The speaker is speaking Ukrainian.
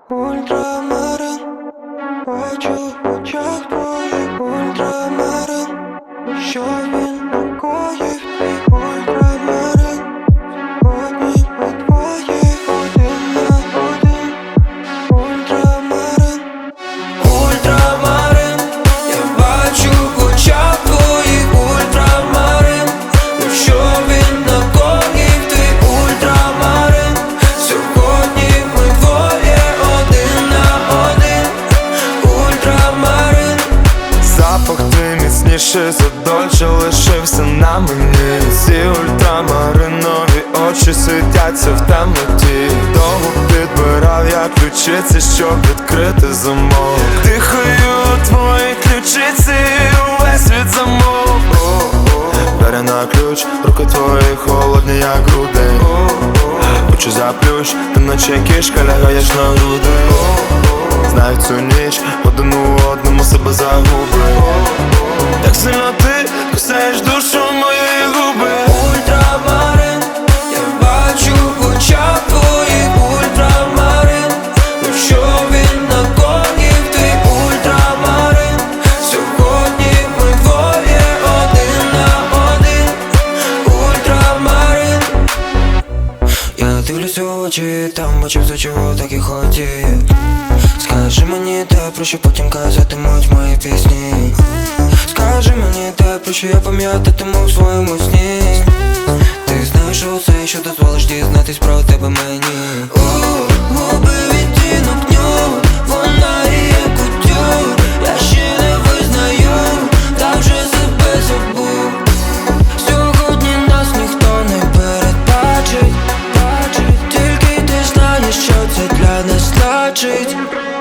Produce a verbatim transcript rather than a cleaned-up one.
Ультрамарин, бачу в очах твоїх ультрамарин, що він накоїв твій ультрамарин. Сьогодні ми двоє один на один. Ультрамарин, ультрамарин, я бачу в очах твоїх ультрамарин, що він накоїв твій ультрамарин. Сьогодні ми двоє один на один. Ультрамарин. Запах твій міцніше за Дольче лишився на мені. Ці ультрамаринові очі світяться в темноті. Довго підбирав я ключиці, щоб відкрити замок. Дихаю твої ключиці, увесь світ замок. Бери на ключ, руки твої холодні, як груди. Очі заплющ, ти наче кішка лягаєш на груди. Знаю цю ніч, один у одному себе загубив. Так сильно ти кусаєш душу моєї губи. Ультрамарин, я бачу в очах твоїх ультрамарин, ну що він накоїв твій ультрамарин. Сьогодні ми двоє один на один. Ультрамарин. Я дивлюсь у очі, там бачив, за чого так і хотів. Скажи мені те, про що потім казатимуть мої пісні. Скажи мені те, про що я пам'ятатиму в своєму сні. Ти знаєш усе, що дозволиш дізнатись про тебе мені. У, губи відтінок нюд, вона є кутюр. Я ще не визнаю, та вже себе забув. Сьогодні нас ніхто не передбачить, бачить. Тільки ти знаєш, що це для нас значить.